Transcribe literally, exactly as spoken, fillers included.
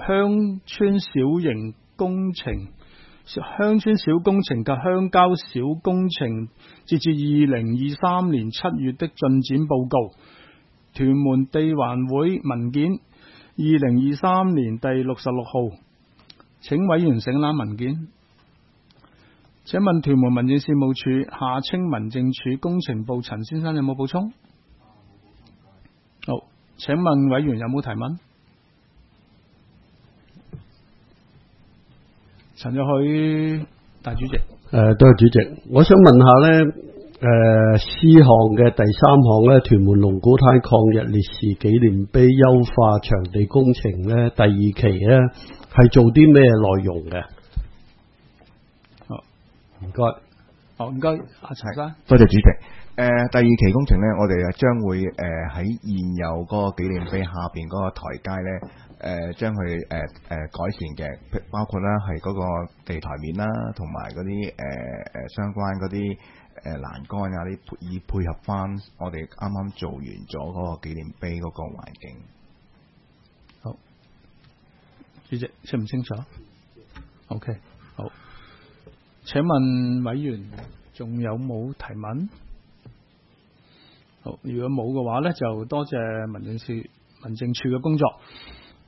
鄉村小型工程、鄉村小工程及鄉郊小工程截至二零二三年七月的進展報告。屯門地環會文件二零二三年第六十六號，請委員省覽文件。請問屯門民政事務處下稱民政處工程部陳先生有冇補充？好，請問委員有冇提問？陳若許大主席。誒、 呃，多謝主席。我想問下咧，誒 C 項嘅第三項咧，屯門龍鼓灘抗日烈士紀念碑優化場地工程咧，第二期咧係做啲咩內容嘅？唔該， 好唔該，阿陳生， 多謝主席。誒、呃，第二期工程咧，我哋啊將會誒喺、呃、現有嗰個紀念碑下邊嗰個台階咧，誒、呃、將佢誒誒改善嘅，包括啦係嗰個地台面啦，同埋嗰啲誒誒相關嗰啲誒欄杆啊，啲以配合翻我哋啱啱做完咗嗰個紀念碑嗰個環境。 好，主席清唔清楚 ？OK， 好。請問委員仲有冇提問？好，如果冇嘅話呢，就多謝民政處民政處嘅工作。